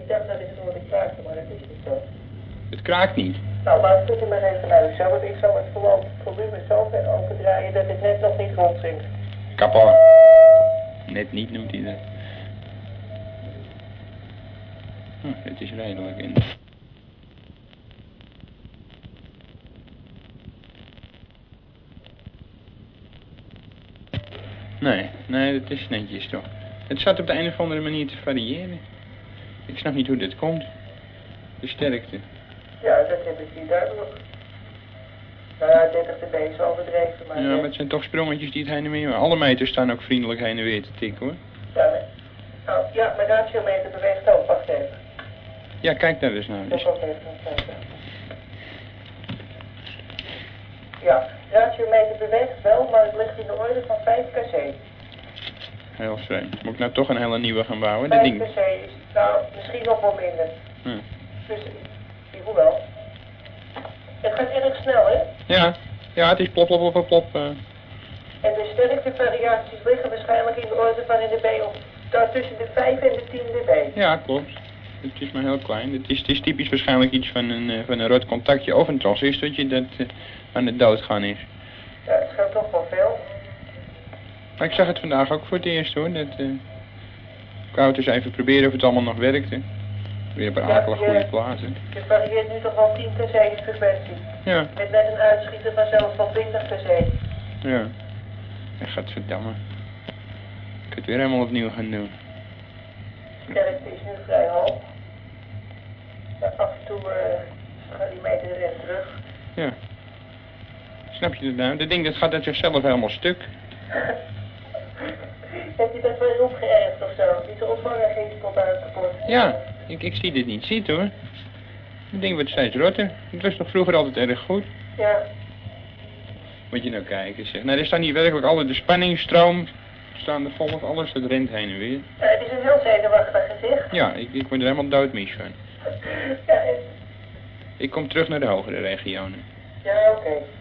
Ik dacht dat ik het hoorde kraken, maar dat is niet zo. Het kraakt niet. Nou, luister u maar even naar uzelf. Ik zal het gewoon volume zo ver overdraaien dat het net nog niet rondzinkt. Kapot. Net niet noemt hij dat. Het is redelijk in. Nee, dat is netjes toch. Het zat op de een of andere manier te variëren. Ik snap niet hoe dit komt. De sterkte. Ja, dat heb ik niet duidelijk. Nou ja, 30 dB is overdreven, maar... Ja, maar het zijn toch sprongetjes die het heen en weer... Alle meters staan ook vriendelijk heen en weer te tikken, hoor. Ja, ja, mijn ratiometer beweegt ook. Wacht even. Ja, kijk daar eens naar. Dus... Wacht even, kijken. Ja, ratiometer beweegt wel, maar het ligt in de orde van 5 kc. Heel vreemd. Moet ik nou toch een hele nieuwe gaan bouwen? 5 Dat ding... kc is, nou, misschien nog wel minder. Hm. Dus, hoewel. Het gaat erg snel, hè? Ja, het is plop, plop, plop, plop. En de sterktevariaties liggen waarschijnlijk in de orde van in dB of tussen de 5 en de 10 dB. Ja, klopt. Het is maar heel klein. Het is typisch waarschijnlijk iets van een rood contactje of een transistortje dat aan het doodgaan is. Ja, het scheelt toch wel veel. Maar ik zag het vandaag ook voor het eerst, hoor. Ik wou het eens even proberen of het allemaal nog werkte. Weer op een akelig goede plaatsen. Het varieert nu toch wel 10 kc in frequentie. Ja. Met net een uitschieter van zelfs van 20 kc. Ja. En gadverdamme. Ik het weer helemaal opnieuw gaan doen. De sterkte is nu vrij hoog. Ja, af en toe gaat die meter recht terug. Ja. Snap je het nou? Dat ding dat gaat uit zichzelf helemaal stuk. Heb je dat wel opgeërfd of zo? Die de ontvanger ging tot uitgeport. Ja, ik zie dit niet. Zie het, hoor. Het ding wordt steeds rotter. Het was toch vroeger altijd erg goed? Ja. Moet je nou kijken, zeg. Nou, er staan hier werkelijk alle de spanningsstroom. Staan er volop, alles dat rent heen en weer. Het is een heel zenuwachtig gezicht. Ja, ik word er helemaal doodmies van. Ja, Ik kom terug naar de hogere regionen. ja, oké.